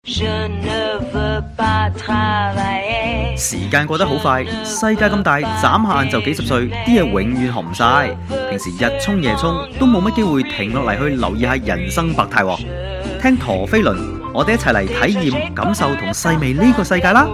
時間過得好快，世界咁大，眨下眼就幾十歲，啲嘢永遠學唔晒。平時日沖夜沖，都冇乜機會停落嚟去留意下人生百態。聽陀飛輪，我哋一齊嚟體驗、感受同細味呢個世界啦！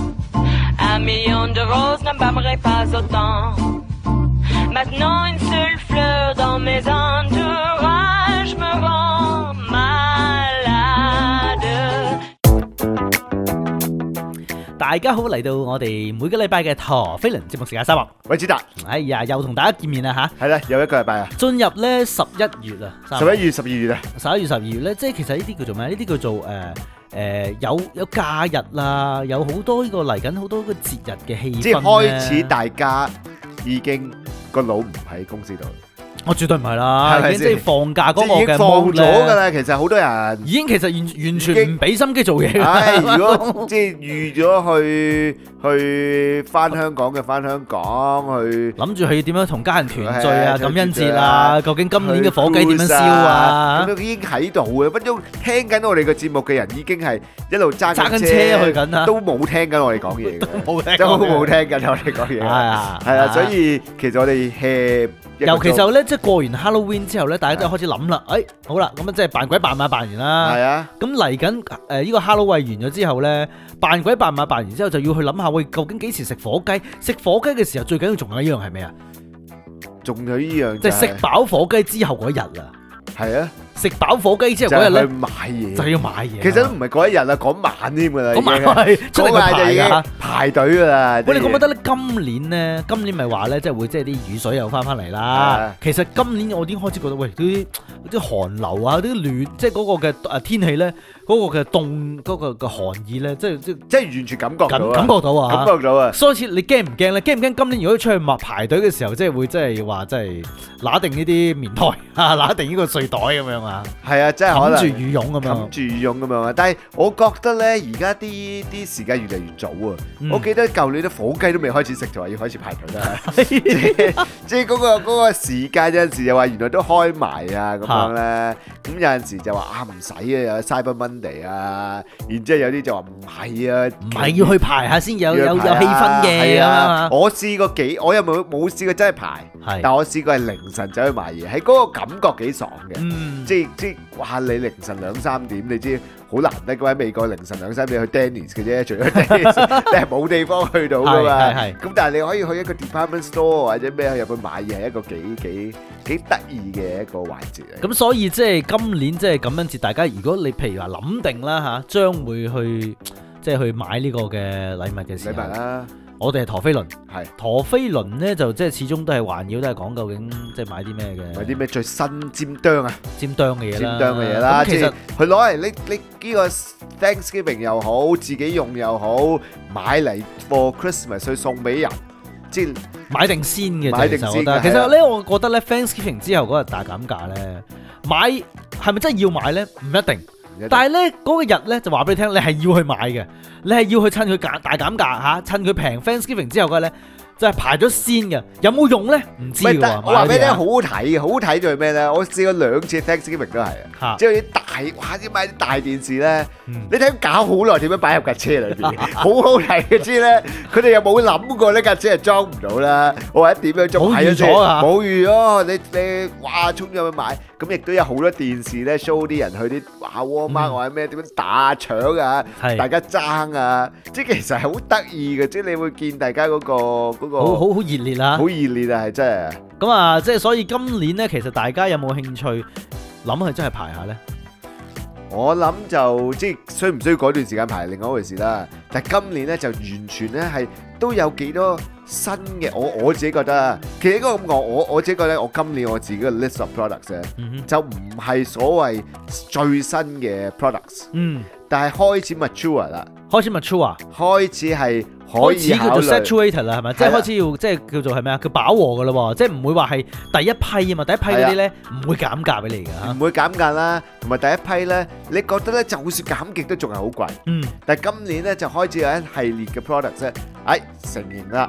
大家好，嚟到我哋每個禮拜嘅陀飛輪節目時間收穫。 喂，子達， 哎呀，又同大家見面啦吓。 係啦，有一個禮拜啊， 進入咧11月啊 ，11月、12月啊 ，11月、12月咧，即係其實呢啲叫做咩？呢啲叫做有假日啦，有好多呢個嚟緊好多個節日嘅氣氛， 即係開始大家已經個腦唔喺公司度。 我絕對唔係啦，已經即係放假嗰個嘅，已經放咗㗎啦。其實好多人已經其實完全唔俾心機做嘢。 係，如果即係預咗去翻香港嘅翻香港，去諗住係點樣同家人團聚啊、感恩節啊，究竟今年嘅火雞點樣燒啊？ 咁都已經喺度嘅，分鐘聽緊我哋嘅節目嘅人已經係一路揸緊車去緊啊， 都冇聽緊我哋講嘢， 都冇聽緊我哋講嘢。係啊，所以其實我哋 hea。 尤其就咧，即係過完 Halloween 之後咧，大家就開始諗啦。好啦，咁啊，即係扮鬼扮馬扮完啦。 係啊。咁嚟緊呢個 Halloween 完咗之後咧，扮鬼扮馬扮完之後，就要去諗下，喂，究竟幾時食火雞？食火雞嘅時候，最緊要仲有一樣係咩啊？ 仲有呢樣即係食飽火雞之後嗰日啊。 係啊。 食飽火雞之後嗰日咧， 就去買嘢，就要買嘢。 其實都唔係嗰一日啦，嗰晚添㗎啦。 嗰晚係出嚟排隊㗎啦。 喂，你覺唔覺得咧？今年咪話咧，即係會即係啲雨水又翻嚟啦。其實今年我已經開始覺得，喂，啲寒流啊，啲暖，即係嗰個嘅天氣咧，嗰個嘅凍，嗰個嘅寒意咧，即係完全感覺到啊！所以你驚唔驚咧？驚唔驚今年如果出去排隊嘅時候，即係會即係話即係揦定呢啲棉袋啊，揦定呢個睡袋咁樣啊？係啊，真係可能冚住羽絨咁樣， 但係我覺得咧，而家啲時間越嚟越早啊！我記得舊年啲火雞都未開始食，就話要開始排隊啦。即係嗰個時間有陣時又話原來都開埋啊咁樣咧。咁有陣時就話唔使啊，有 Cyber Monday 啊，然之後有啲就話唔係啊， 唔係要去排下先有氣氛嘅啊。 我試過我又冇試過真係排，但我試過係凌晨走去買嘢，係嗰個感覺幾爽嘅。即係哇！你凌晨2-3點，你知好難得嘅喺美國凌晨2-3點去 Denny's 嘅啫，除咗 Denny's 你係冇地方去到噶嘛。咁但係你可以去一個 department store 或者咩入去買嘢，係一個幾得意嘅一個環節嚟。 咁所以即係今年即係感恩節，大家如果你譬如話諗定啦嚇，將會去即係去買呢個嘅禮物嘅時候啦。我哋係陀飛輪，陀飛輪咧就即係始終都係環繞，都係講究竟即係買啲咩嘅， 買啲咩最新尖端嘅嘢啦。其實佢攞嚟你呢個 Thanksgiving 又好，自己用又好，買嚟 for Christmas 去送俾人，即係買定先嘅。其實咧，我覺得咧 Thanksgiving 之後嗰日大減價咧，買係咪真係要買咧？唔一定。但係咧嗰個日咧就話俾你聽，你係要去買嘅，你係要去趁佢大減價嚇，趁佢平 Thanksgiving 之後嗰日咧就係排咗先嘅，有冇用咧？唔知喎。 我話俾你聽，好好睇嘅，好睇就係咩咧？我試過2次 Thanksgiving 都係啊，即係啲買啲大電視咧，你睇搞好耐點樣擺入架車裏邊，好好睇嘅知咧。佢哋又冇諗過呢架車係裝唔到啦，我話點樣裝？冇預咗，你哇衝咗去買，咁亦都有好多電視咧 show 啲人去啲Walmart或者咩點樣打搶啊，大家爭啊，即係其實係好得意嘅，即係你會見大家嗰個好熱烈啊， 好熱烈啊，係真係。 咁啊，即係所以今年咧，其實大家有冇興趣諗去真係排下咧？ 我諗就即係需唔需要嗰段時間排係另外一回事啦。但係今年咧就完全咧係都有幾多新嘅，我自己覺得，其實應該咁講，我自己覺得我今年我自己嘅 list of products 咧，就唔係所謂最新嘅 products，但係開始 mature 啦，開始係可以叫做 saturated 啦，係咪？即係開始要即係叫做係咩啊？叫飽和噶啦，即係唔會話係第一批啊嘛，第一批嗰啲咧唔會減價俾你㗎， 唔會減價啦。同埋第一批咧，你覺得咧就算減極都仲係好貴，但係今年咧就開始有一系列嘅 products 咧，承認啦，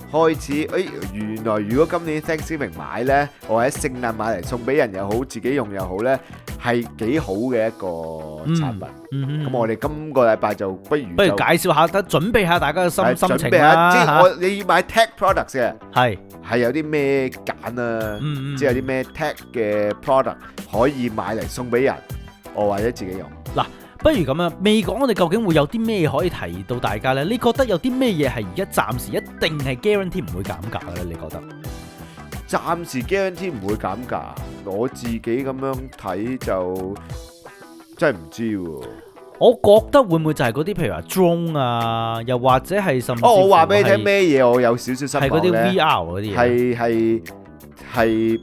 開始原來如果今年 Thanksgiving 買咧，或者聖誕買嚟送俾人又好，自己用又好咧，係幾好嘅一個產品。咁我哋今個禮拜就不如介紹下，準備下大家嘅心情準備下，即係你要買 tech products 嘅，係有啲咩揀啊？即係有啲咩 tech 嘅 product 可以買嚟送俾人，或者自己用。 嗱，不如咁樣，未講我哋究竟會有啲咩可以提到大家咧？你覺得有啲咩嘢係而家暫時一定係 guarantee 唔會減價嘅咧？你覺得？ 暫時 guarantee 唔會減價，我自己咁樣睇就真係唔知喎。 我覺得會唔會就係嗰啲譬如話 drone 啊，又或者係甚至我話俾你聽咩嘢，我有少少失望咧。係嗰啲 VR 嗰啲嘢。 係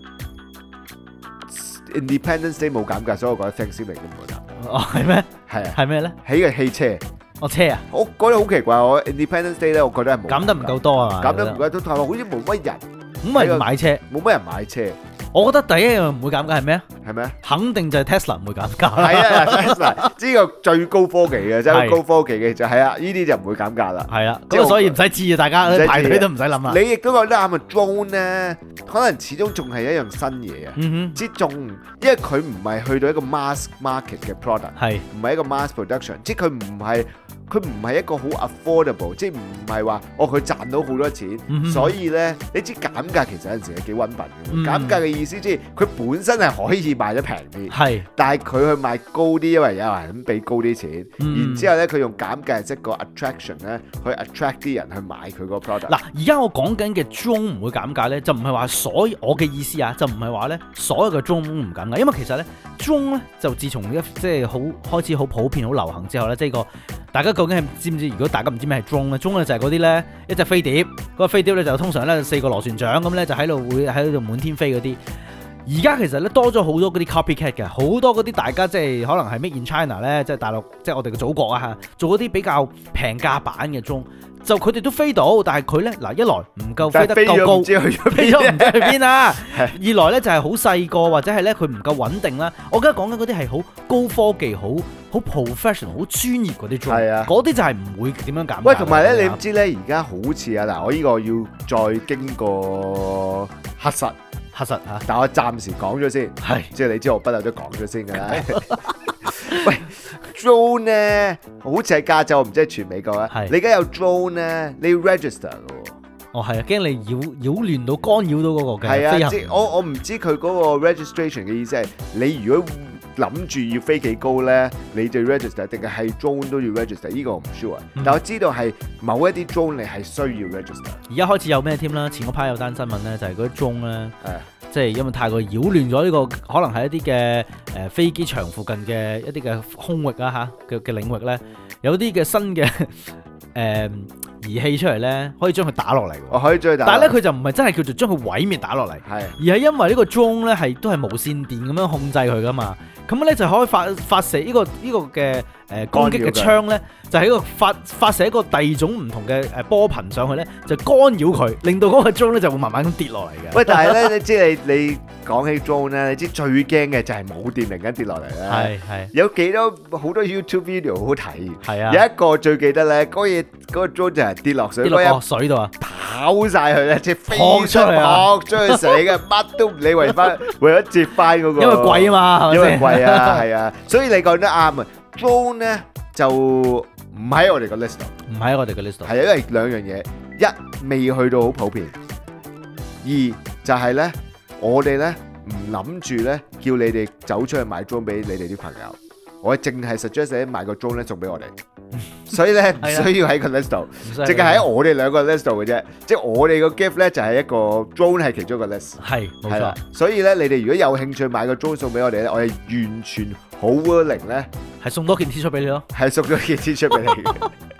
Independence Day 冇減價，所以我覺得 Thanksgiving 都唔會減。 係咩？ 係啊。 係咩咧？ 起個汽車。 車啊！ 我覺得好奇怪，我 Independence Day 咧，我覺得係冇減得唔夠多啊嘛。 減得唔夠多，好似冇乜人。 咁咪買車？ 冇乜人買車。 我覺得第一樣唔會減價係咩啊？ 係咩？ 肯定就係 Tesla 唔會減價。 係啊 ，Tesla 呢個最高科技嘅，真係高科技嘅就係啊，呢啲就唔會減價啦。 係啦，咁所以唔使知啊，大家排隊都唔使諗啦。 你亦都覺得啱啊 ，drone 咧，可能始終仲係一樣新嘢啊。即仲因為佢唔係去到一個 mass market 嘅 product， 唔係一個 mass production， 即係佢唔係一個好 affordable， 即係唔係話佢賺到好多錢，所以咧你知減價其實有陣時係幾溫笨嘅。減價嘅意思即係佢本身係可以賣得平啲，但係佢去賣高啲，因為有人咁俾高啲錢，然之後咧佢用減價係一個 attraction 咧去 attract 啲人去買佢個 product。 嗱，而家我講緊嘅 drone 唔會減價咧，就唔係話所有我嘅意思啊，就唔係話咧所有嘅 drone 唔減價，因為其實咧 drone 咧就自從即係好開始好普遍好流行之後咧，即係個大家究竟係知唔知？如果大家唔知咩係 drone 咧， drone 咧就係嗰啲咧一隻飛碟，嗰個飛碟咧就通常咧4個螺旋槳咁咧就喺度滿天飛嗰啲。而家其實咧多咗好多嗰啲 copycat 嘅，好多嗰啲大家即係可能係 made in China 咧，即係大陸，即係我哋嘅祖國啊嚇，做嗰啲比較平價版嘅 drone，就佢哋都飛到，但係佢咧嗱一來唔夠飛得夠高，飛咗唔知去邊啦；二來咧就係好細個，或者係咧佢唔夠穩定啦。我而家講緊嗰啲係好高科技、好 professional、好專業嗰啲 drone，嗰啲就係唔會點樣減價。 喂，同埋咧，你唔知咧，而家好似啊嗱，我呢個要再經過核實嚇，但我暫時講咗先，即係你知我不嬲都講咗先㗎啦。喂 ，drone 咧，好似喺加州，唔知係全美國啊。你而家有 drone 咧，你要 register 㗎喎。 係啊，驚你擾亂到、干擾到嗰個嘅飛行。 即係我唔知佢嗰個 registration 嘅意思係，你如果諗住要飛幾高咧，你就 register， 定係 drone 都要 register？ 呢個我唔 sure，但我知道係某一啲 drone 你係需要 register。 而家開始有咩添啦？前嗰排有單新聞咧，就係嗰啲 drone 咧，即係因為太過擾亂咗呢個，可能係一啲嘅飛機場附近嘅一啲嘅空域啊嚇嘅領域咧，有啲嘅新嘅儀器出嚟咧，可以將佢打落嚟。 可以將佢打。但係咧，佢就唔係真係叫做將佢毀滅打落嚟，而係因為呢個 drone 咧都係無線電咁樣控制佢噶嘛。咁咧就可以發射呢個嘅攻擊嘅槍咧，就係一個發射一個第二種唔同嘅波頻上去咧，就干擾佢，令到嗰個 drone 咧就會慢慢咁跌落嚟嘅。 喂，但係咧，你知你講起 drone 咧，你知最驚嘅就係冇電突然間跌落嚟咧。係有幾多好多 YouTube video 好睇。係啊。有一個最記得咧，嗰個 drone 就係跌落水， 跌落水度啊， 跑晒佢咧，即係飛出去死嘅，乜都唔理，為咗接翻嗰個。因為貴啊嘛， 因為貴啊，係啊，所以你講得啱啊。drone 咧就唔喺我哋個 list 度， 唔喺我哋個 list 度， 係因為兩樣嘢，一未去到好普遍，二就係咧我哋咧唔諗住咧叫你哋走出去買 drone 俾你哋啲朋友，我淨係 suggest 你買個 drone 咧送俾我哋，所以咧唔需要喺個 list 度，淨係喺我哋兩個 list 度嘅啫，即係我哋個 gift 咧就係一個 drone 係其中一個 list， 係冇錯， 所以咧你哋如果有興趣買個 drone 送俾我哋咧，我哋完全好 willing 咧， 係送多件 T 恤俾你咯， 係送咗件 T 恤俾你嘅。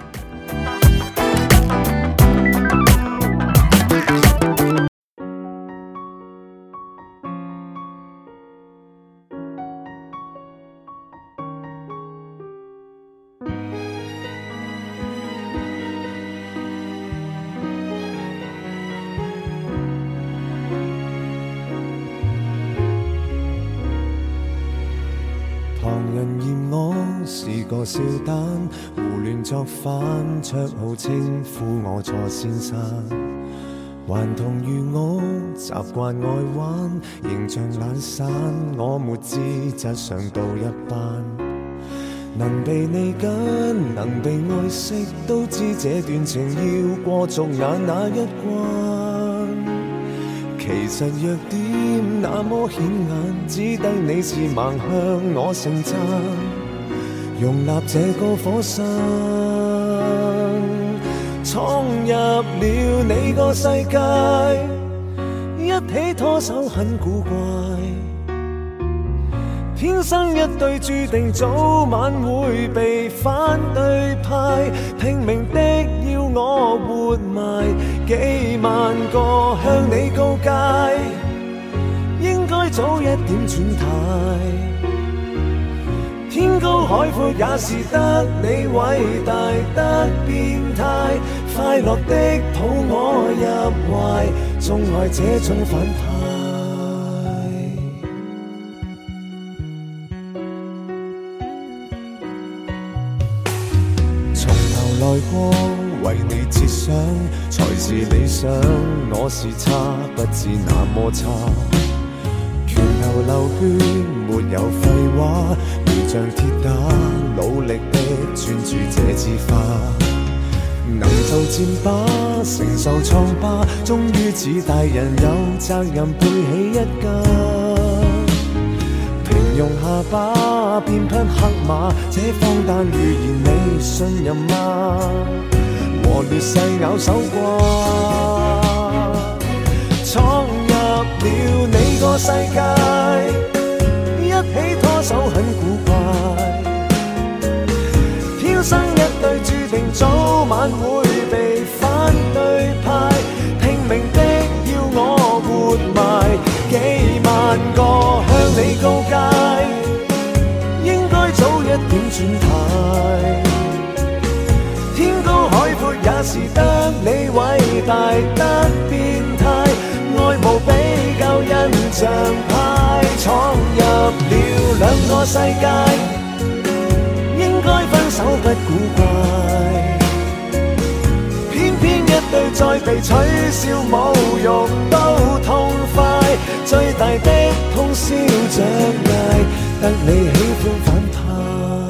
是個笑彈，胡亂作反，綽號稱呼我錯先生。 還同如我習慣愛玩，形象懶散，我沒資質上到一班。能被你跟，能被愛惜，都知這段情要過俗眼那一關。其實弱點那麼顯眼，只得你是盲向我盛讚，容納這個火山，闖入了你個世界，一起拖手很古怪。天生一對注定早晚會被反對派，拼命的要我活埋幾萬個向你告誡，應該早一點轉態。天高海闊也是得你偉大得變態，快樂的抱我入懷，縱愛這種反派。來過為你設想，才是理想。我是差，不至那麼差。拳頭流血，沒有廢話，如像鐵打，努力的專注這支花。能做箭靶，承受創疤，終於似大人有責任背起一家。平庸下巴，變匹黑馬，這荒誕預言你信任嗎？和劣勢咬手瓜，闖入了你個世界，一起拖手很古怪。天生一對注定早晚會被反對派，拼命的要我活埋幾萬個向你告誡，應該早一點轉態。天高海闊也是得你偉大得變態，愛無比較印象派，闖入了兩個世界，應該分手不古怪。偏偏一對再被取笑侮辱都痛快，最大的通宵着嗌，得你喜歡反派。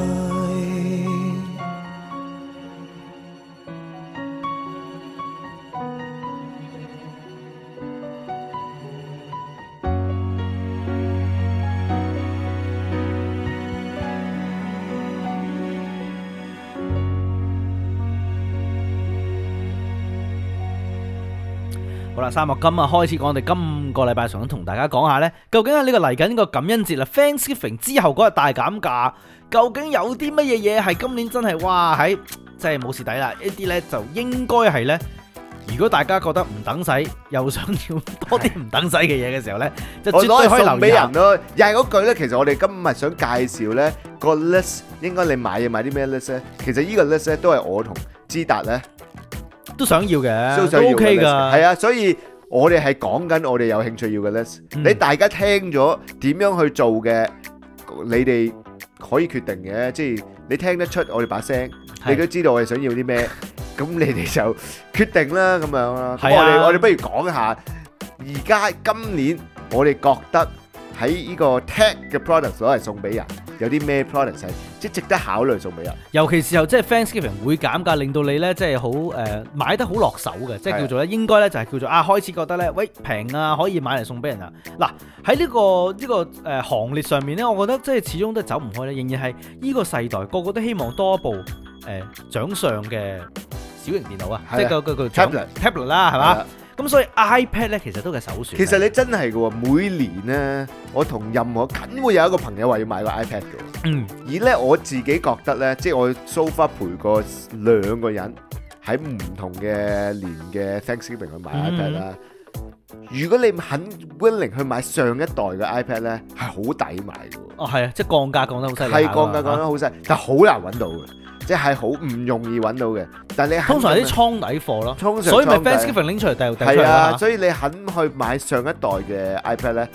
好啦，三木今日開始講，我哋今個禮拜想同大家講下呢，究竟喺呢個嚟緊呢個感恩節啦 Thanksgiving 之後嗰日大減價，究竟有啲乜嘢嘢係今年真係哇喺真係冇蝕底啦？呢啲呢就應該係呢，如果大家覺得唔等使，又想要多啲唔等使嘅嘢嘅時候呢，就絕對可以留意下。 又係嗰句呢，其實我哋今日想介紹呢個 list， 應該你買嘢買啲咩 list 呢？其實呢個 list 呢都係我同知達呢都想要嘅，都 OK 㗎。 係啊，所以我哋係講緊我哋有興趣要嘅 list。你大家聽咗點樣去做嘅，你哋可以決定嘅。即係你聽得出我哋把聲，你都知道我哋想要啲咩，咁你哋就決定啦，咁樣啦。咁我哋不如講下而家今年我哋覺得喺呢個 tech 嘅 product 攞嚟送俾人，有啲咩 product 係即係值得考慮送俾人？ 尤其時候即係 Thanksgiving 會減價，令到你咧即係好買得好落手嘅，即係叫做咧應該咧就係叫做開始覺得咧喂平啊，可以買嚟送俾人啊！嗱喺呢個行列上面咧，我覺得即係始終都走唔開咧，仍然係呢個世代個個都希望多一部掌上嘅小型電腦啊，即係個 tablet 啦，係嘛？咁所以 iPad 咧其實都係首選。 其實你真係嘅喎，每年咧我同任何梗會有一個朋友話要買個 iPad 嘅。而咧我自己覺得咧，即係我 so far 陪過2個人喺唔同嘅年嘅 Thanksgiving 去買 iPad 啦。如果你肯 willing 去買上一代嘅 iPad 咧，係好抵買嘅。 哦，係啊，即係降價降得好犀利。 係降價降得好犀利，但係好難揾到嘅。即係好唔容易揾到嘅，但係你通常係啲倉底貨咯，所以咪 Thanksgiving 拎出嚟掉出嚟啦。 係啊，所以你肯去買上一代嘅 iPad 咧，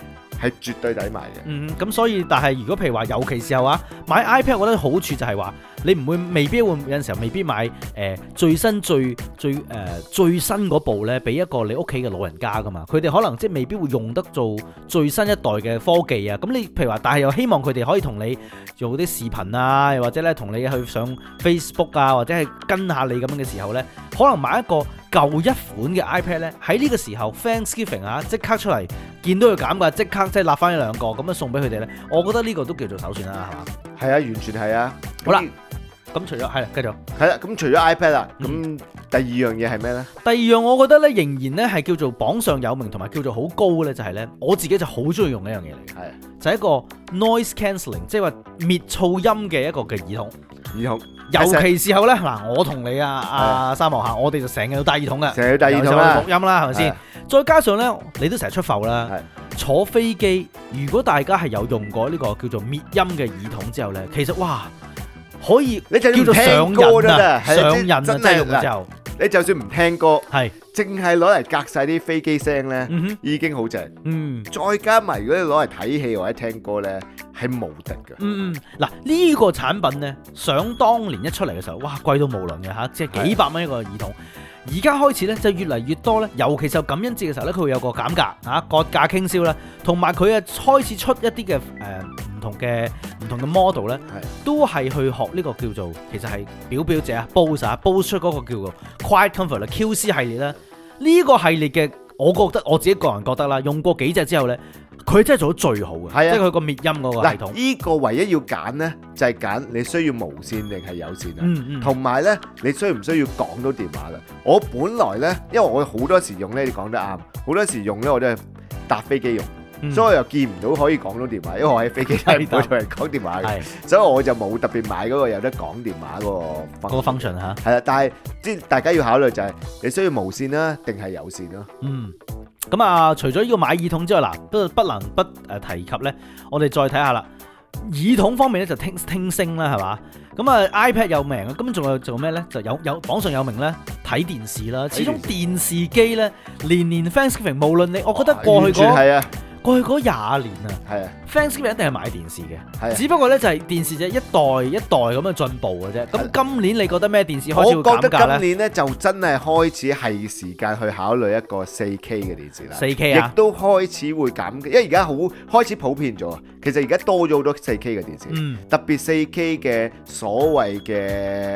係絕對抵買嘅。 咁所以但係如果譬如話尤其時候買 iPad，我覺得好處就係話你未必會有陣時候未必買最新最新嗰部咧，俾一個你屋企嘅老人家噶嘛，佢哋可能即係未必會用得做最新一代嘅科技啊。咁你譬如話，但係又希望佢哋可以同你做啲視頻啊，又或者咧同你去上 Facebook 啊，或者係跟下你咁樣嘅時候咧，可能買一個舊一款嘅 iPad 咧，喺呢個時候 Thanksgiving 即刻出嚟見到佢減價，即刻即係立翻一兩個咁樣送俾佢哋咧，我覺得呢個都叫做首選啦，係嘛？ 係啊，完全係啊。 好啦，咁除咗係啦，繼續係啦，咁除咗 iPad 啦，咁第二樣嘢係咩咧？ 第二樣我覺得咧，仍然咧係叫做榜上有名同埋叫做好高嘅咧，就係咧，我自己就好中意用一樣嘢嚟嘅，就係一個 noise cancelling， 即係話滅噪音嘅一個嘅耳筒。尤其時候咧，嗱，我同你三毛客，我哋就成日要戴耳筒嘅， 成日要戴耳筒啦， 錄音啦，係咪先？再加上咧，你都成日出埠啦，坐飛機，如果大家係有用過呢個叫做滅音嘅耳筒之後咧，其實哇，可以你就叫做上癮啊，上癮啊，真係用之後。 你就算唔聽歌， 係淨係攞嚟隔晒啲飛機聲咧，已經好正。再加埋如果你攞嚟睇戲或者聽歌咧，係無敵嘅。 嗱，呢個產品咧，想當年一出嚟嘅時候，哇，貴到無倫嘅嚇，即係幾百蚊一個耳筒。而家開始咧就越嚟越多咧，尤其是感恩節嘅時候咧，佢會有個減價割價傾銷啦，同埋佢開始出一啲嘅唔同嘅 model 咧，都係去學呢個叫做其實係表姐Bose 出嗰個叫做 Quiet Comfort 啦 QC 系列啦，呢個系列嘅我覺得我自己個人覺得啦，用過幾隻之後咧，佢真係做得最好嘅，即係佢個滅音嗰個系統。 呢個唯一要揀咧，就係揀你需要無線定係有線啊。同埋咧，你需唔需要講到電話啦？我本來咧，因為我好多時用咧，你講得啱，好多時用咧我都係搭飛機用。所以我又見唔到可以講到電話，因為我喺飛機睇唔到同人講電話嘅，所以我就冇特別買嗰個有得講電話嗰個 function 嚇。係啦，但係即係大家要考慮就係你需要無線啦，定係有線咯。 咁除咗呢個買耳筒之外，嗱，不能不提及咧，我哋再睇下啦。耳筒方面咧就聽聲啦，係嘛？咁iPad 有名啊，咁仲有做咩咧？就有榜上有名咧，睇電視啦。始終電視機咧年 Thanksgiving， 無論你，我覺得過去嗰20年啊，Thanksgiving 一定係買電視嘅，只不過咧就係電視就一代一代咁樣進步嘅啫。咁今年你覺得咩電視開始會減價咧？ 我覺得今年咧就真係開始係時間去考慮一個 4K 嘅電視啦。 4K 啊， 亦都開始會減，因為而家開始普遍咗。其實而家多咗好多 4K 嘅電視，特別 4K 嘅所謂嘅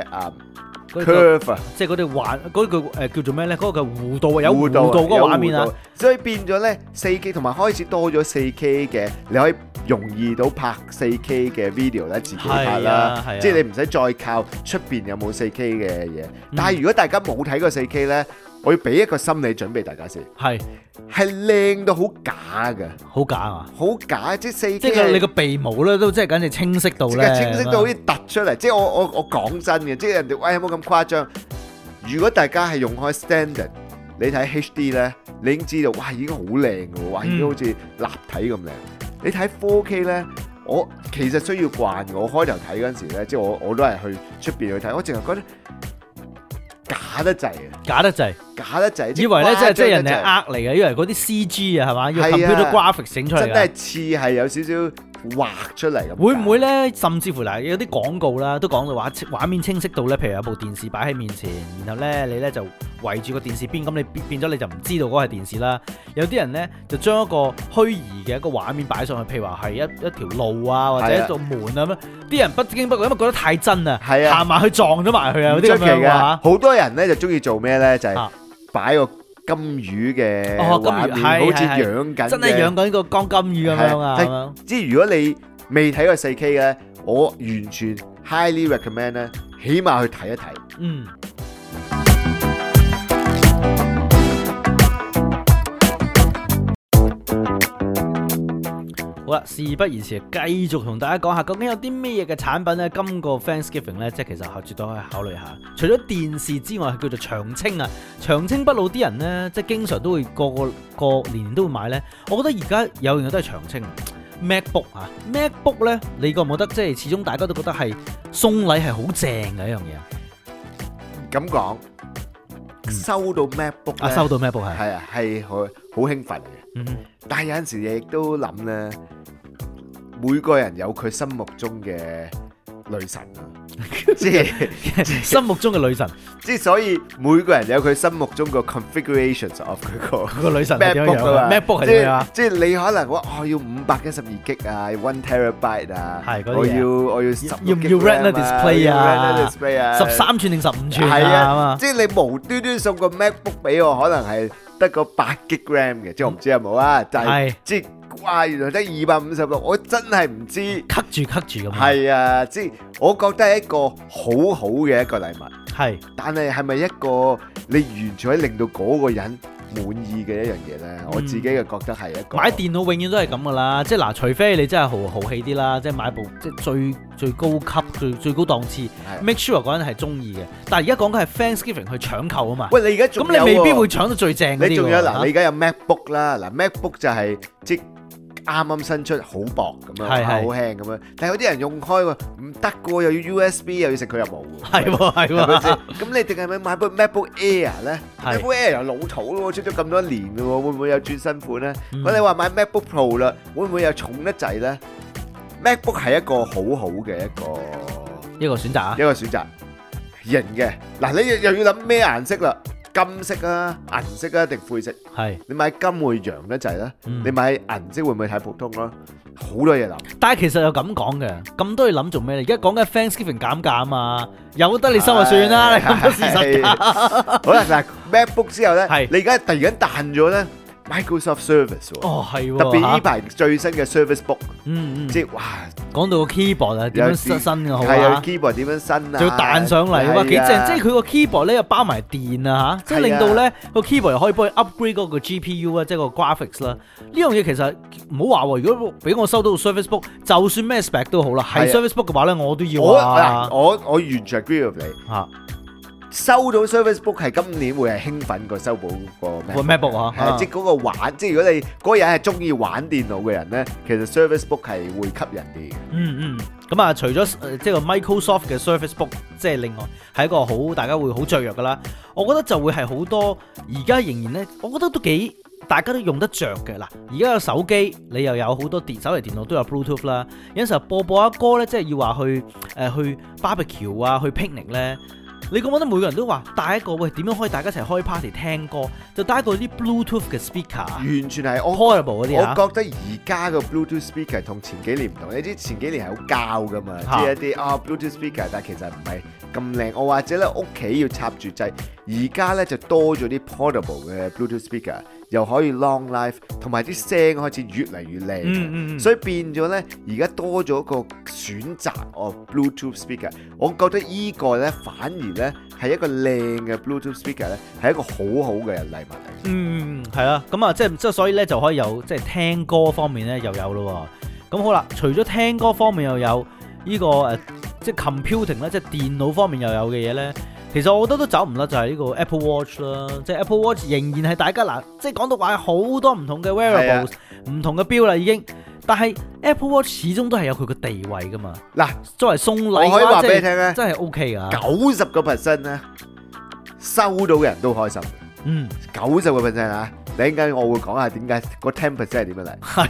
curve， 即係嗰啲畫嗰個叫做咩咧？嗰個弧度有弧度嗰個畫面啊， 所以變咗咧 4K 同埋開始多咗 4K 嘅，你可以容易到拍 4K 嘅 video 咧，自己拍啦，即係你唔使再靠出邊有冇 4K 嘅嘢。但係如果大家冇睇過 4K 咧，我要俾一個心理準備大家先，係靚到好假嘅， 好假啊， 好假，即係 4K， 即係你個鼻毛咧都即係簡直清晰到咧， 清晰到好似突出嚟。即係我講真嘅，即係人哋喂有冇咁誇張？如果大家係用開 standard， 你睇 HD 咧，你已經知道哇已經好靚嘅喎，哇已經好似立體咁靚。你睇 4K 咧，我其實需要慣嘅。我開頭睇嗰陣時咧，即係我都係去出邊去睇，我淨係覺得假得滯啊！假得滯， 以為咧即係人哋係嚟嘅，以為嗰啲 CG 啊係嘛，要 computer graphics 整出嚟， 真係似係有少少畫出嚟咁。 會唔會咧？甚至乎嗱，有啲廣告啦，都講到畫面清晰到咧，譬如有部電視擺喺面前，然後咧你咧就圍住個電視邊，咁你變咗你就唔知道嗰個係電視啦。有啲人咧就將一個虛擬嘅一個畫面擺上去，譬如話係一條路啊，或者一道門啊咁樣，啲人不經不覺，因為覺得太真啊，行埋去撞咗埋去啊，有啲咁樣嘅。 好多人咧就中意做咩咧？就係擺個金魚嘅畫面，好似養緊， 真係養緊個江金魚咁樣啊！ 即係如果你未睇過 4K 咧，我完全 highly recommend 咧，起碼去睇一睇。 好啦，事不宜遲，繼續同大家講下究竟有啲咩嘢嘅產品咧？今個 Thanksgiving 咧，即係其實絕對可以考慮下。除咗電視之外，叫做長青啊，長青不老啲人咧，即係經常都會個年都會買咧。我覺得而家有樣嘢都係長青 MacBook 啊 ，MacBook 咧，你覺唔覺得即係始終大家都覺得係送禮係好正嘅一樣嘢？ 咁講， 收到 MacBook 啊，收到 MacBook 係啊，係好興奮嘅。但係有陣時亦都諗咧，每個人有佢心目中嘅女神啊，即係心目中嘅女神， 即係所以每個人有佢心目中個 configurations of 佢個女神 MacBook 啊 MacBook 係點啊？ 即係你可能我要512GB啊，1 terabyte 啊，我要10 要唔要 Retina display 啊？13寸定15寸係啊？ 即係你無端端送個 MacBook 俾我，可能係得個8GB RAM 嘅，即係我唔知有冇啊，但係即係。哇！原來得256，我真係唔知， 刻住咁。 係啊，即係我覺得係一個好好嘅一個禮物。 係， 但係咪一個你完全可以令到嗰個人滿意嘅一樣嘢咧？我自己嘅覺得係一個買電腦永遠都係咁噶啦，即係嗱，除非你真係豪氣啲啦，即係買部即係最高級、最高檔次 ，make sure 嗰人係中意嘅。但係而家講緊係 Thanksgiving 去搶購啊嘛。 喂，你而家咁你未必會搶到最正嗰啲。 你仲有嗱，你而家有 MacBook 啦，嗱 MacBook 就係即啱啱新出，好薄咁樣，好輕咁樣。但係有啲人用開喎，唔得嘅喎，又要 USB，又要食佢又冇喎。 係喎。 咁你定係咪買部 MacBook Air 咧？MacBook Air 又老土咯，出咗咁多年嘅喎，會唔會有轉新款咧？咁你話買 MacBook Pro 啦，會唔會又重得滯咧？MacBook 係一個好好嘅一個選擇啊， 一個選擇型嘅。嗱，你又要諗咩顏色啦？金色啊、銀色啊定灰色？ 係你買金會揚得滯啦，你買銀色會唔會太普通咯？好多嘢諗。 但係其實又咁講嘅，咁多嘢諗做咩咧？而家講緊 Thanksgiving 減價啊嘛，有得你收就算啦，你咁多事實價。 好啦，嗱 MacBook 之後咧，你而家突然間彈咗咧 Microsoft Service 喎。 哦，係喎。 特別呢排最新嘅 Service Book，即係哇， 講到個 keyboard 啊，點樣新嘅好啊？ 係啊 ，keyboard 點樣新啊？ 仲要彈上嚟喎，幾正！即係佢個 keyboard 咧又包埋電啊嚇，即係令到咧個 keyboard 又可以幫佢 upgrade 嗰個 GPU 啊，即係個 graphics 啦。呢樣嘢其實唔好話喎，如果俾我收到個 Service Book，就算咩 spec 都好啦，係 Service Book 嘅話咧，我都要啊。 我完全 agree with 你嚇。收到 Service Book 係今年會係興奮過收到個 MacBook 啊， 即係嗰個玩，即係如果你嗰個人係中意玩電腦嘅人咧，其實 Service Book 係會吸引啲嘅。 咁啊，除咗即係個 Microsoft 嘅 Surface Book，即係另外係一個好大家會好雀躍噶啦。我覺得就會係好多而家仍然咧，我覺得都幾大家都用得着嘅。嗱，而家有手機，你又有好多手提電腦都有 Bluetooth 啦。有陣時候播下歌咧，即係要話去 barbecue 啊，去 picnic 咧。你覺得每個人都話帶一個喂，點樣可以大家一齊開 party 聽歌，就帶一個啲 Bluetooth 嘅 speaker， 完全係 portable 嗰啲啊。 我覺得而家個 Bluetooth speaker 同前幾年唔同，你知前幾年係好膠噶嘛，即係一啲Bluetooth speaker，但係其實唔係咁靚。我或者咧屋企要插住掣，而家咧就多咗啲 portable 嘅 Bluetooth speaker，又可以 long life， 同埋啲聲開始越嚟越靚，所以變咗咧而家多咗個選擇of Bluetooth speaker。我覺得依個咧反而咧係一個靚嘅 Bluetooth speaker 咧，係一個好好嘅禮物嚟。 係啊，咁啊，即係所以咧就可以有即係聽歌方面咧又有咯。咁好啦，除咗聽歌方面又有呢個即係 computing 咧，即係電腦方面又有嘅嘢咧。其實我覺得都走唔甩就係呢個 Apple Watch 啦，即係 Apple Watch 仍然係大家嗱，即係講到話好多唔同嘅 wearables，唔同嘅錶啦已經，但係 Apple Watch 始終都係有佢個地位噶嘛。嗱，作為送禮， 我可以話俾你聽咧， 真係 OK 噶 ，90% 咧收到嘅人都開心。90% 啊，你陣間我會講下點解個 10% 係點樣嚟。係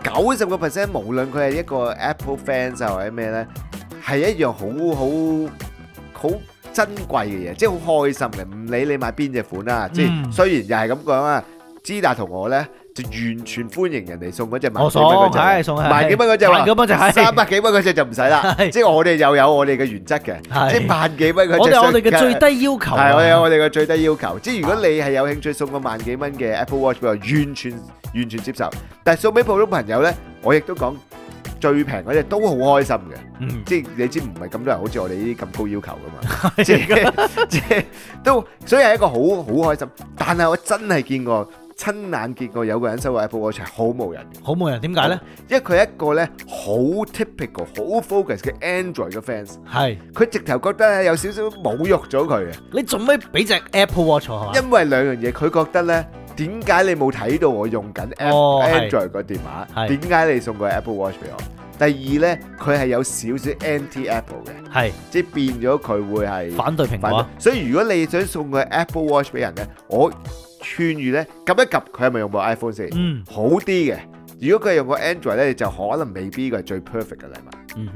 90%，無論佢係一個 Apple fans 或者咩咧，係一樣好珍貴嘅嘢，即係好開心嘅，唔理你買邊隻款啦。即係雖然又係咁講啊，芝達同我咧就完全歡迎人哋送嗰隻萬幾蚊嗰隻，萬幾蚊嗰隻話300幾蚊嗰隻就唔使啦。即係我哋又有我哋嘅原則嘅，即係萬幾蚊嗰隻。 我哋嘅最低要求係我有我哋嘅最低要求。即係如果你係有興趣送個萬幾蚊嘅 Apple Watch 俾我，完全接受。但係送俾普通朋友咧，我亦都講。最平嗰隻都好開心嘅，即係你知唔係咁多人好似我哋呢啲咁高要求噶嘛，即係都所以係一個好開心。但係我真係親眼見過有個人收個 Apple Watch 係好冇人，點解咧？因為佢係一個咧好 typical、好 focus 嘅 Android 嘅 fans， 係佢直頭覺得有少少侮辱咗佢嘅。 你做咩俾隻 Apple Watch 係嘛？ 因為兩樣嘢，佢覺得咧。點解你冇睇到我用緊 Android 個電話？點解你送個 Apple Watch 俾我？ 第二咧，佢係有少少 anti-Apple 嘅， 係即係變咗佢會係反對蘋果。 所以如果你想送個 Apple Watch 俾人咧，我勸喻咧，撳一撳佢係咪用部 iPhone 先？好啲嘅。如果佢係用個 Android 咧，就可能未必佢係最 perfect 嘅禮物。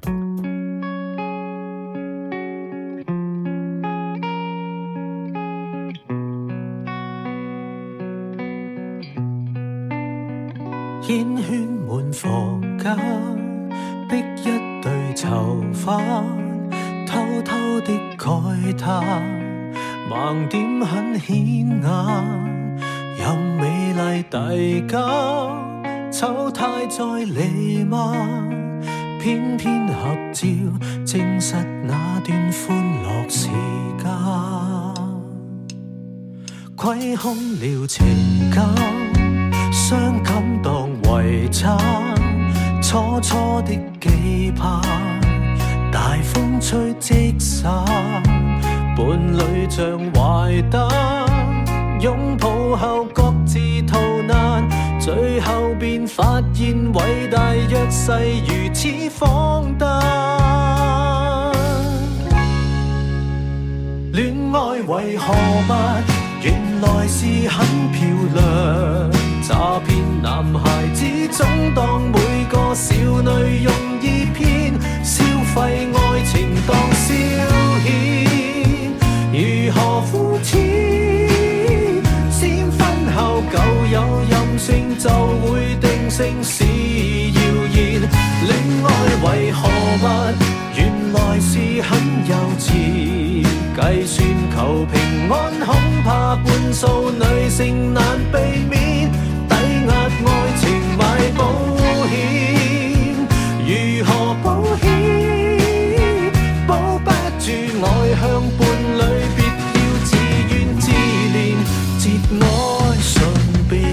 煙圈滿房間，逼一對囚犯，偷偷的慨嘆，盲點很顯眼，任美麗遞交，醜態再彌漫，偏偏合照證實那段歡樂時間，虧空了情感，傷感當遺產，初初的期盼，大風吹即散，伴侶像壞蛋，擁抱後各自逃難，最後便發現偉大約誓如此荒誕。戀愛為何物？原來是很漂亮，詐騙男孩子總當每個少女容易騙，消費愛情當消遣，如何膚淺？先婚後舊有任性就會定性是謠言，戀愛為何物？原來是很幼稚，計算求平安恐怕半數女性難避免，抵押愛情買保險，如何保險？保不住愛向伴侶，別要自怨自憐，節哀順變。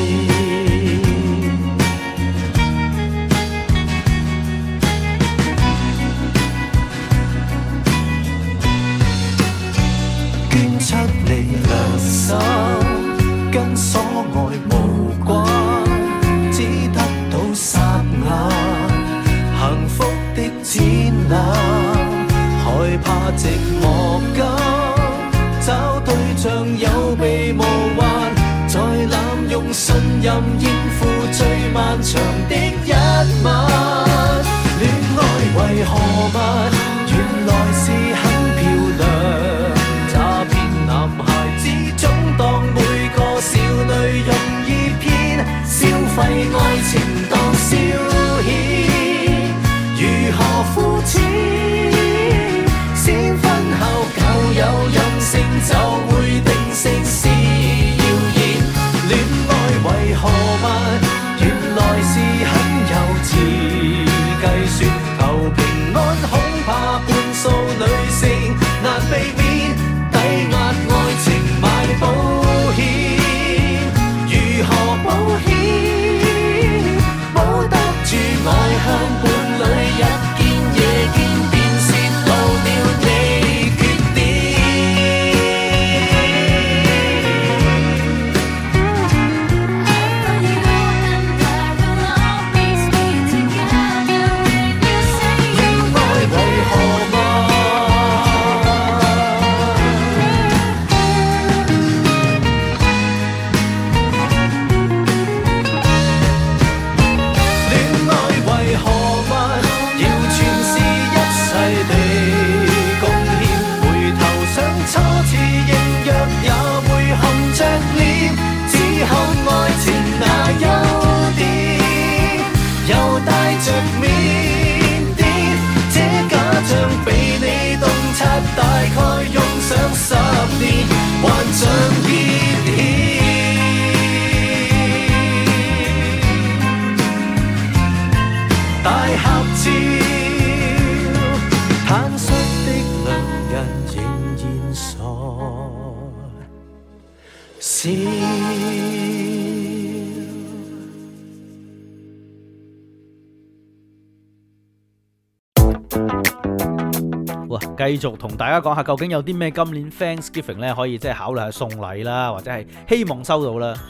捐出你良心，跟所愛無關，只得到霎眼幸福的展覽，害怕寂寞感，找對象有備無患，在濫用信任應付最漫長的一晚。戀愛為何物？原來是很漂亮，詐騙男孩子總當每個少女容易騙，消費愛情當消遣，如何膚淺？先婚後舊有任性就會定性是謠言，戀愛為何物？原來是很幼稚，計算求平安恐怕半數女性難避免，抵押愛情買保險，如何保險？保得住愛向伴侶，日見夜見便泄露了你缺點。戀愛為何物？戀愛為何物？要全是一世地貢獻，回頭想初次應約也會含着臉，只看愛情那優點，又帶着緬甸，這假象被你洞察，大概用上10年，還像熱顯。大合照，坦率的良人仍然傻笑。 哇！繼續同大家講下，究竟有啲咩今年 Thanksgiving 咧可以即係考慮下送禮啦，或者係希望收到啦。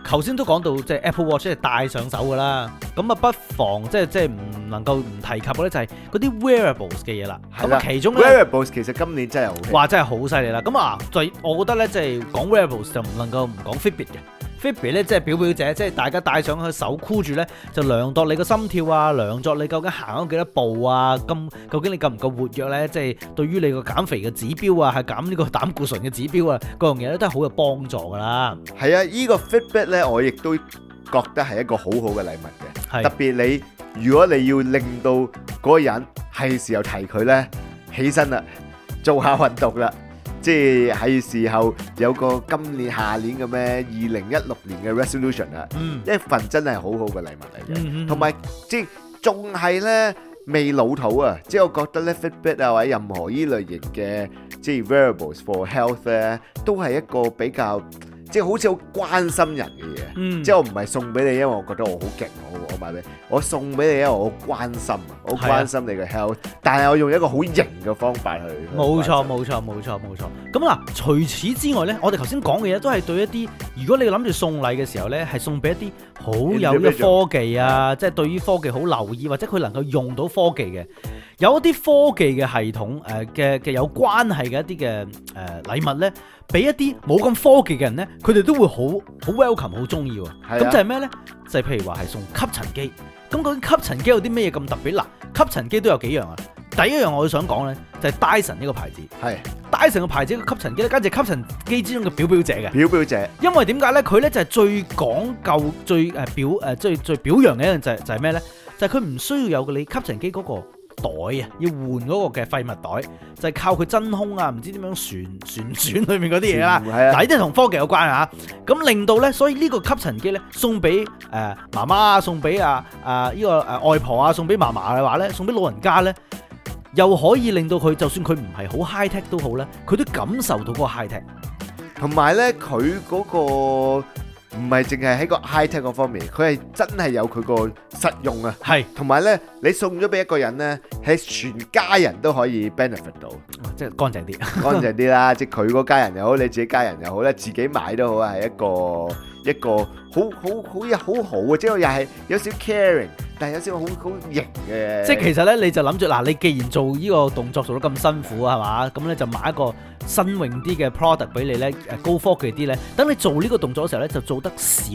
頭先都講到即係 Apple Watch 係戴上手㗎啦，咁啊不妨即係唔能夠唔提及嘅咧就係嗰啲 wearables 嘅嘢啦。咁其中咧 wearables 其實今年真係好， 哇真係好犀利啦。咁啊，我覺得咧即係講 wearables 就唔能夠唔講 Fitbit 嘅。Fitbit 咧即係表姐，即係大家戴上去手箍住咧，就量度你個心跳啊，量度你究竟行咗幾多步啊，究竟你夠唔夠活躍咧？即係對於你個減肥嘅指標啊，係減呢個膽固醇嘅指標啊，各樣嘢咧都係好有幫助噶啦。 係啊，依個 Fitbit 咧，我亦都覺得係一個好好嘅禮物嘅。特別如果你要令到嗰個人係時候提佢咧起身啦，做下運動啦。即係時候有個今年下年嘅咩2016年嘅 resolution 啊，一份真係好好嘅禮物嚟嘅，同埋即係仲係咧未老土啊！即係我覺得咧 Fitbit 啊或者任何依類型嘅即係 wearables for health 咧，都係一個比較即係好似好關心人嘅嘢。即係我唔係送俾你，因為我覺得我好勁，我買俾你，我送俾你，因為我好關心，我好關心你嘅 health。但係我用一個好型嘅方法去。冇錯。 咁嗱，除此之外咧，我哋頭先講嘅嘢都係對一啲，如果你諗住送禮嘅時候咧，係送俾一啲好有嘅科技啊，即係對於科技好留意，或者佢能夠用到科技嘅，有一啲科技嘅系統嘅有關係嘅一啲嘅禮物咧，俾一啲冇咁科技嘅人咧，佢哋都會好 welcome 好中意喎。咁就係咩咧？就係譬如話係送吸塵機。咁究竟吸塵機有啲咩嘢咁特別？嗱，吸塵機都有幾樣啊。第一樣我想講咧，就係 Dyson 呢個牌子。係 Dyson 個牌子嘅吸塵機咧，簡直係吸塵機之中嘅表姐嘅。表姐。因為點解咧？佢咧就係最講究、最表揚嘅一樣就係咩咧？就係佢唔需要有你吸塵機嗰個袋啊，要換嗰個嘅廢物袋，就係靠佢真空啊，唔知點樣旋轉裏面嗰啲嘢啦。嗱，呢啲同科技有關啊。咁令到咧，所以呢個吸塵機咧，送俾媽媽啊，送俾呢個外婆啊，送俾嫲嫲嘅話咧，送俾老人家咧，又可以令到佢就算佢唔係好 high tech 都好咧，佢都感受到嗰個 high tech。同埋咧，佢嗰個唔係淨係喺個 high tech 嗰方面，佢係真係有佢個實用啊。係，同埋咧，你送咗俾一個人咧，係全家人都可以 benefit 到，即係乾淨啲，乾淨啲啦。即係佢嗰家人又好，你自己家人又好咧，自己買都好，係一個好好嘅，即係又係有少 caring，但係有少好型嘅。即係其實咧，你就諗住嗱，你既然做呢個動作做得咁辛苦係嘛，咁咧就買一個新穎啲嘅 product 俾你咧，高科技啲咧，等你做呢個動作嘅時候咧，就做得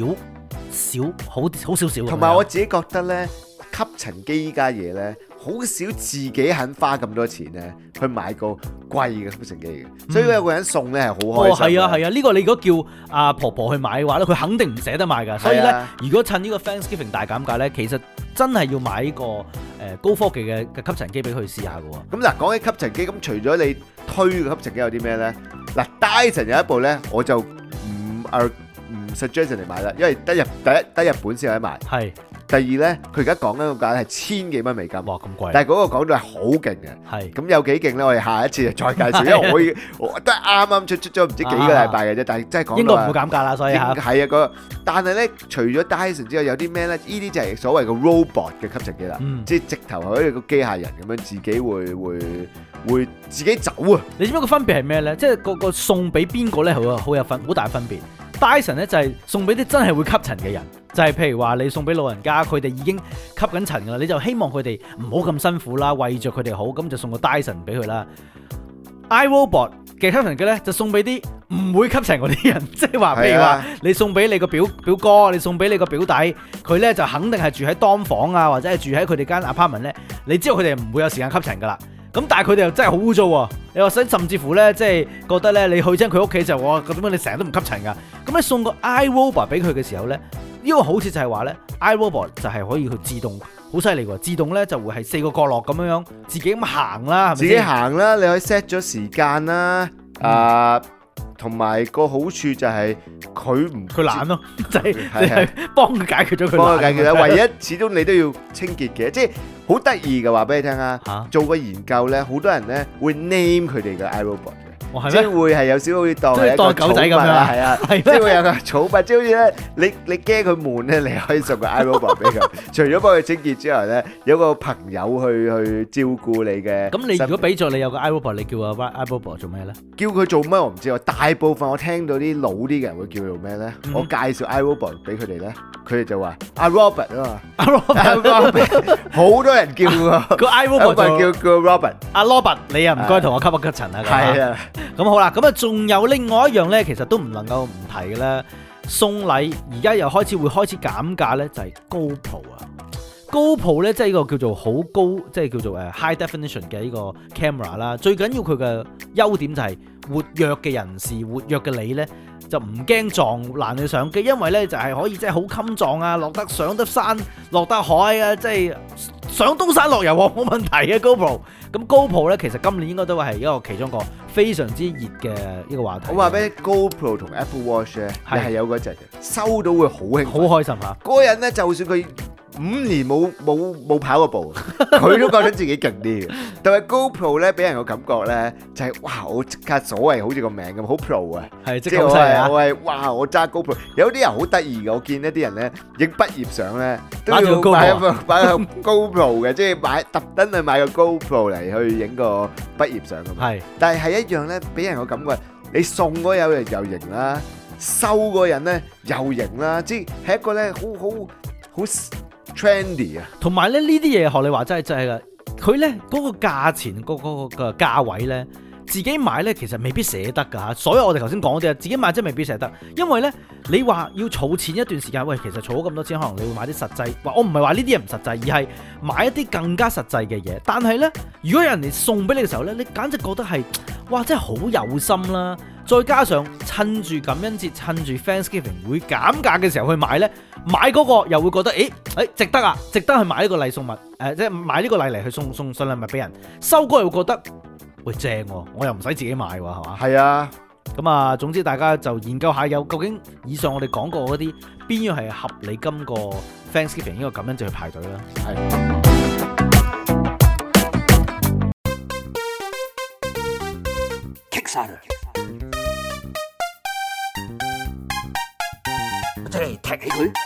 好少少。同埋我自己覺得咧，吸塵機依家嘢咧，好少自己肯花咁多錢咧去買個貴嘅吸塵機嘅，所以有個人送咧係好開心。係啊，呢個你如果叫阿婆婆去買嘅話咧，佢肯定唔捨得買㗎。所以咧，如果趁呢個 Thanksgiving 大減價咧，其實真係要買呢個高科技嘅吸塵機俾佢試下嘅喎。咁嗱，講起吸塵機，咁除咗你推嘅吸塵機有啲咩咧？嗱，Dyson 有一部咧，我就唔 suggest 你買啦，因為得日本先有得賣。係。第二咧，佢而家講緊個價係千幾蚊美金，哇咁貴！但係嗰個講到係好勁嘅，係咁有幾勁咧？我哋下一次就再介紹，因為我都係啱出咗唔知幾個禮拜嘅啫，但係真係講應該唔會減價啦，所以嚇係啊但係咧，除咗 Dyson 之外，有啲咩咧？呢啲就係所謂嘅 robot 嘅吸塵機啦，即係直頭好似個機械人咁樣，自己會自己走啊！你知唔知個分別係咩咧？即係個送俾邊個咧？好大分別。Dyson 咧就係送俾啲真係會吸塵嘅人，就係譬如話你送俾老人家，佢哋已經吸緊塵噶啦，你就希望佢哋唔好咁辛苦啦，為著佢哋好，咁就送個 Dyson 俾佢啦。iRobot 嘅吸塵機咧就送俾啲唔會吸塵嗰啲人，即係話譬如話你送俾你個表哥，你送俾你個表弟，佢咧就肯定係住喺當房啊，或者係住喺佢哋間 apartment 咧，你知道佢哋唔會有時間吸塵噶啦。咁但係佢哋又真係好污糟喎！你話甚至乎咧，即係覺得咧，你去親佢屋企就話點解你成日都唔吸塵㗎？咁你送個 iRobot 俾佢嘅時候咧，呢個好處就係話咧 iRobot 就係可以去自動，好犀利喎！自動咧就會係4個角落咁樣自己咁行啦，係咪？自己行啦，你可以 set 咗時間啦，同埋個好處就係佢懶咯，就係幫佢解決咗佢。幫佢解決啦，唯一始終你都要清潔嘅，即係好得意嘅話俾你聽啊！做個研究咧，好多人咧會 name 佢哋嘅 iRobot 嘅， 係咩？ 即係會係有少少好似當係一個狗仔咁樣係啊，即係會有個寵物，即係好似咧，你驚佢悶咧，你可以送個 iRobot 俾佢。除咗幫佢清潔之外咧，有個朋友去照顧你嘅。 咁你如果俾咗你有個 iRobot，你叫個 iRobot 做咩咧？ 叫佢做乜我唔知喎。大部分我聽到啲老啲嘅人會叫佢做咩咧？我介紹 iRobot 俾佢哋咧，佢哋就話阿 Robert 啊嘛，Robert 好多人叫個 iRobot 叫 Robert。 阿 Robert， 你又唔該同我吸一吸塵啊！ 係啊， 咁好啦，咁啊仲有另外一樣咧，其實都唔能夠唔提嘅咧。送禮而家又會開始減價咧，就係 GoPro 啊。GoPro 咧即係呢個叫做好高，即係叫做high definition 嘅呢個 camera 啦。最緊要佢嘅優點就係活躍嘅人士、活躍嘅你咧，就唔驚撞爛你相機，因為咧就係可以即係好襟撞啊，上得山、落得海啊，即係上東山落油鑊冇問題嘅 GoPro。咁 GoPro 咧其實今年應該都係一個其中一個非常之熱嘅一個話題。 我話俾你 GoPro 同 Apple Watch 咧係有嗰隻嘅，收到會好興奮， 好開心嚇。 嗰個人咧就算佢5年冇跑過步，佢都覺得自己勁啲嘅。但係 GoPro 咧俾人個感覺咧就係哇，我即刻所謂好似個名咁好 pro 啊， 係即係我係哇，我揸 GoPro。有啲人好得意嘅，我見一啲人咧影畢業相咧都要擺個 GoPro 嘅，即係特登去買個 GoPro 嚟去影個畢業相咁。係，但係一樣咧俾人個感覺，你送嗰有人又型啦，收嗰人咧又型啦，即係一個咧好 trendy 啊，同埋咧呢啲嘢學你話真係噶，佢咧嗰個價錢嗰個價位咧，自己買咧其實未必捨得噶嚇。所以我哋頭先講嗰啲啊，自己買真係未必捨得，因為咧你話要儲錢一段時間，喂，其實儲咗咁多錢，可能你會買啲實際。我唔係話呢啲嘢唔實際，而係買一啲更加實際嘅嘢。但係咧，如果有人哋送俾你嘅時候咧，你簡直覺得係哇，真係好有心啦！再加上趁住感恩節、趁住 Thanksgiving 會減價嘅時候去買咧，買嗰個又會覺得誒值得啊，值得去買呢個禮送物，即係買呢個禮嚟去送禮物俾人。收嗰又會覺得喂正喎，我又唔使自己買喎，係嘛？係啊，咁啊，總之大家就研究下究竟以上我哋講過嗰啲邊樣係合理今個 Thanksgiving 呢個感恩節去排隊啦。係。 我真係踢起佢，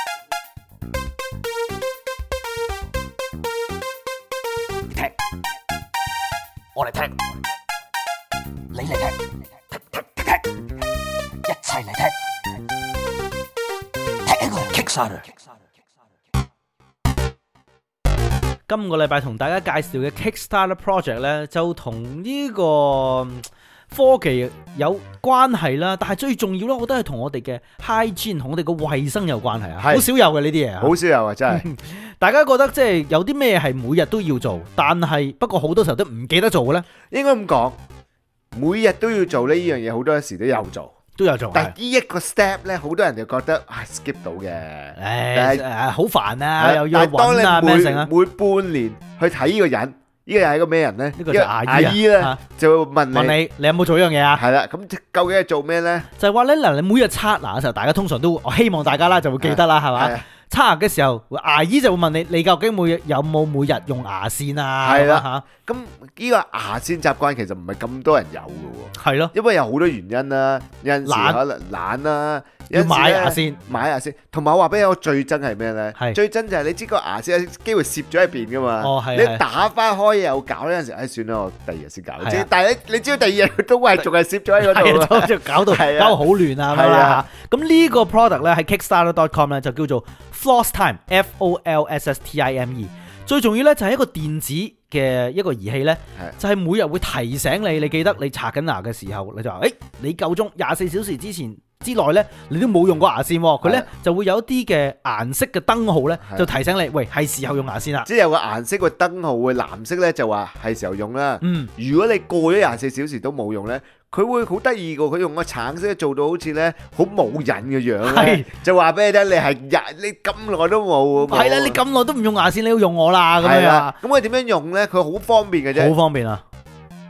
踢，我嚟踢，你嚟踢，一齊嚟踢，踢起佢，Kickstarter。 今個禮拜同大家介紹嘅 Kickstarter project 咧，就同呢個科技有關係啦，但係最重要咧，我覺得係同我哋嘅 hygiene 同我哋嘅衛生有關係啊，好少有嘅呢啲嘢啊，好少有啊，真係。大家覺得即係有啲咩係每日都要做，但係不過好多時候都唔記得做嘅咧？應該咁講，每日都要做呢樣嘢，好多時都有做。都有做，但係呢一個 step 咧，好多人就覺得skip 到嘅，好煩啊，又要揾啊咩成啊。每半年去睇呢個人，呢個人係一個咩人咧？呢個就阿姨咧，就會問你有冇做呢樣嘢啊？係啦，咁究竟係做咩咧？就係話咧嗱，你每日刷牙嘅時候，大家通常都我希望大家啦就會記得啦，係嘛？刷牙嘅時候，牙醫就會問你究竟有冇每日用牙線啊？係啦嚇，咁呢個牙線習慣其實唔係咁多人有嘅喎。係咯，因為有好多原因啦，有陣時可能懶啦，要買牙線，同埋我話俾你，我最憎係咩咧？最憎就係你知個牙線有機會攝咗喺邊噶嘛。哦，係。你打翻開又搞呢陣時，算啦，我第二日先搞。但係你知道第二日都係仲係攝咗喺嗰度，就搞到好亂啊。係啊。咁呢個 product 咧喺 Kickstarter.com 咧就叫做 Floss Time FOLSSTIME， 最重要咧就係一個電子嘅一個儀器咧，就係每日會提醒你，你記得你刷緊牙嘅時候，你就話你夠鐘24小時之內咧，你都冇用過牙線，佢咧就會有一啲嘅顏色嘅燈號咧，就提醒你，喂，係時候用牙線啦。即係有個顏色個燈號會藍色咧，就話係時候用啦。如果你過咗24小時都冇用咧，佢會好得意噶，佢用個橙色做到好似咧好冇癮嘅樣咧，就話俾你聽，你咁耐都冇。係啦，你咁耐都唔用牙線，你要用我啦咁樣。咁佢點樣用咧？佢好方便嘅啫。好方便啊！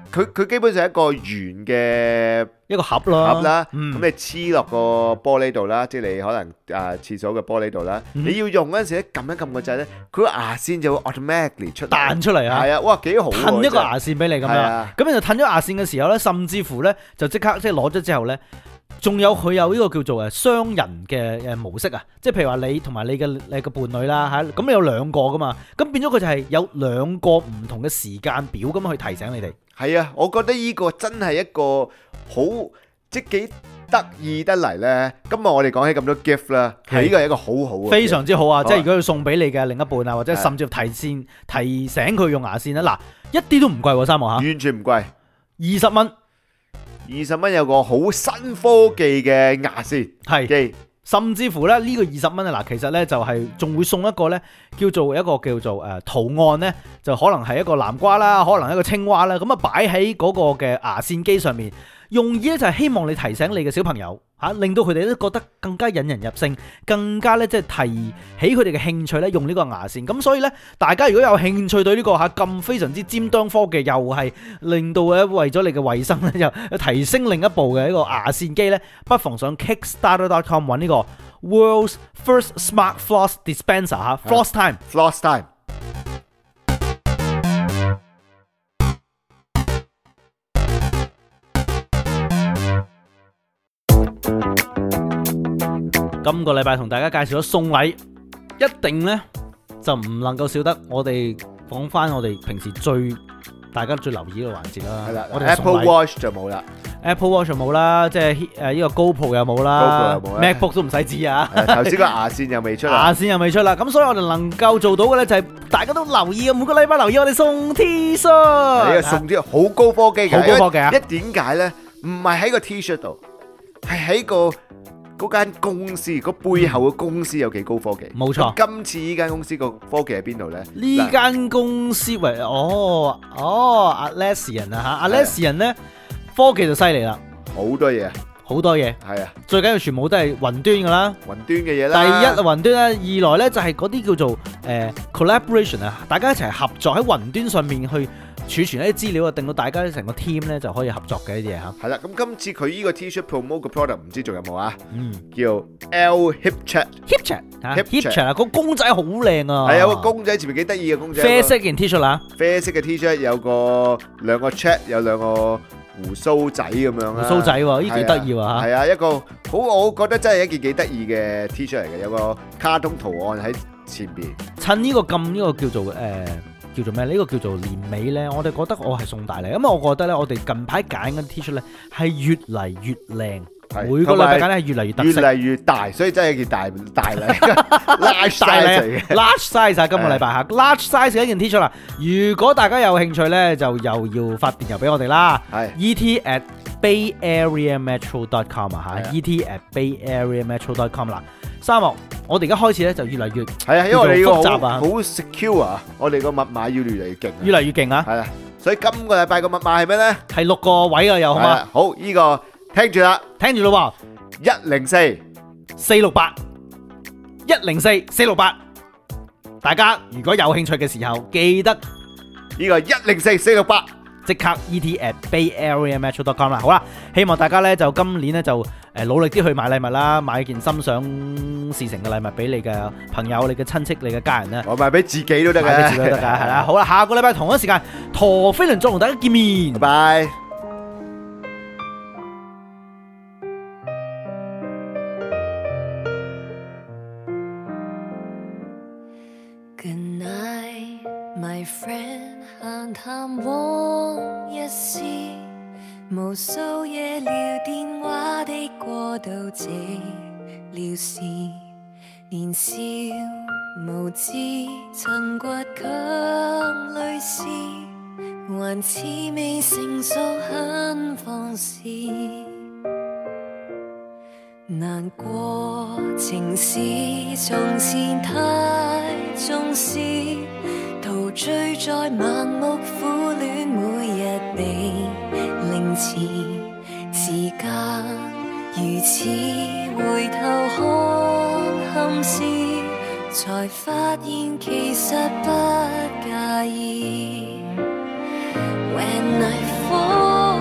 佢基本上係一個圓嘅一個盒啦， 咁你黐落個玻璃度啦，即係你可能廁所嘅玻璃度啦。你要用嗰陣時咧，撳一撳個掣咧，佢個牙線就會 automatically 彈出嚟啊！ 係啊，哇幾好！ 褪一個牙線俾你咁樣，咁你就褪咗牙線嘅時候咧，甚至乎咧就即刻即係攞咗之後咧。仲有佢有呢個叫做雙人嘅模式啊，即係譬如話你同埋你嘅伴侶啦嚇，咁你有兩個噶嘛，咁變咗佢就係有兩個唔同嘅時間表咁去提醒你哋。 係啊，我覺得呢個真係一個好即係幾得意得嚟咧。今日我哋講起咁多 gift 啦，呢個係一個好好嘅，非常之好啊！即係如果要送俾你嘅另一半啊，或者甚至提醒佢用牙線啦，嗱一啲都唔貴喎，三毛嚇， 完全唔貴 ，20蚊。 20蚊有個好新科技嘅牙線機， 甚至乎咧呢個20蚊啊，嗱其實咧就係仲會送一個咧叫做圖案咧，就可能係一個南瓜啦，可能係一個青蛙啦，咁啊擺喺嗰個嘅牙線機上面，用意咧就係希望你提醒你嘅小朋友嚇，令到佢哋都覺得更加引人入勝，更加咧即係提起佢哋嘅興趣咧用呢個牙線。咁所以咧，大家如果有興趣對呢個嚇咁非常之尖端科技，又係令到咧為咗你嘅衛生咧又提升另一步嘅一個牙線機咧，不妨上 Kickstarter.com 揾呢個 World's First Smart Floss Dispenser 嚇 Floss Time。今個禮拜同大家介紹咗送禮，一定呢就唔能夠少得我哋講翻我哋平時大家最留意嘅環節啦。係啦， 我哋 Apple Watch 就冇啦 ，Apple Watch 就冇啦，即係呢個 GoPro 又冇啦 ，MacBook 都唔使知啊。 頭先個牙線又未出啦， 咁所以我哋能夠做到嘅呢，就係大家都留意嘅，每個禮拜留意我哋送 T 恤， 係啊，送啲好高科技嘅， 好高科技啊！ 點解呢？唔係喺個 T 恤度，係喺嗰間公司個背後嘅公司有幾高科技？ 冇錯。 今次呢間公司個科技喺邊度呢？ 呢間公司Atlassian 啊嚇 ，Atlassian 呢科技就犀利啦， 好多嘢，係啊， 最緊要全部都係雲端噶啦， 雲端嘅嘢啦。 第一雲端啦，二來呢就係嗰啲叫做collaboration 啊，大家一齊合作喺雲端上面去儲存一啲資料啊，令到大家成個 team 咧就可以合作嘅一啲嘢嚇。 係啦，咁今次佢呢個 T-shirt promo 嘅 product 唔知仲有冇啊？叫 L Hip Chat 啊，個公仔好靚啊！ 係有個公仔前面幾得意嘅公仔。 啡色件 T-shirt 啦， 啡色嘅 T-shirt 有兩個 chat， 有兩個胡鬚仔咁樣啦。 胡鬚仔喎，呢幾得意喎嚇。 係啊，一個好，我覺得真係一件幾得意嘅 T-shirt 嚟嘅，有個卡通圖案喺前邊。 趁呢個叫做咩？呢個叫做年尾咧，我哋覺得我係送大禮，因為我覺得咧，我哋近排揀緊 T 恤咧係越嚟越靚，每個禮拜揀咧係越嚟越特色， 越嚟越大，所以真係一件大禮 ，large size 嚟嘅 ，large size 啊！今個禮拜嚇 large size 嘅一件 T 恤啦。如果大家有興趣咧，就又要發電郵俾我哋啦，係 et@bayareametro.com 啊嚇 et@bayareametro.com 啦。三木，我哋而家開始咧就越嚟越係啊，因為我哋複雜啊， 好 secure 啊，我哋個密碼要越嚟越勁， 越嚟越勁啊！ 係啊，所以今個禮拜個密碼係咩咧？ 係6個位啊，又好嘛？ 好，呢個聽住啦， 聽住咯喎，104-468，104-468，大家如果有興趣嘅時候，記得呢個104-468。 即刻 et@bayareametro.com 啦，好啦，希望大家咧就今年咧就努力啲去買禮物啦，買件心想事成嘅禮物俾你嘅朋友、你嘅親戚、你嘅家人啦， 我買俾自己都得嘅， 買俾自己都得㗎，係啦，好啦，下個禮拜同一時間，陀飛輪再同大家見面， 拜拜。 Good night, my friend。閒談往日事，無數夜聊電話的過渡寂寥時，年少無知，曾倔強淚絲，還似未成熟很放肆，難過情是從前太重視，陶醉在盲目苦戀，每日被凌遲，時間如此回頭看憾事，才發現其實不介意。When I 火，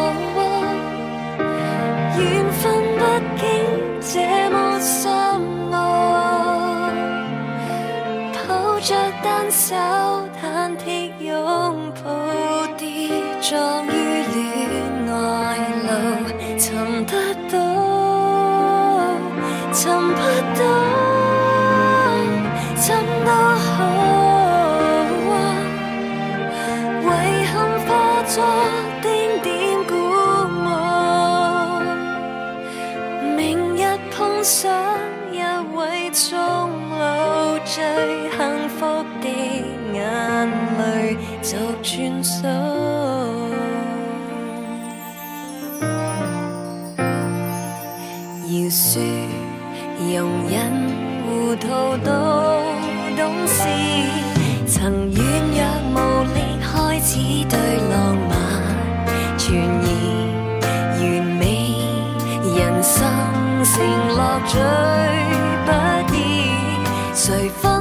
緣分畢竟這麼深奧，抱着單手忐忑擁抱，跌撞於戀愛路，尋得到，尋不到，怎都好，遺憾化作丁點鼓舞，明日碰上一位終老，最幸福的眼淚就轉數。要說容忍糊塗到懂事，曾軟弱無力開始對浪漫存疑，完美人生承諾最不易，誰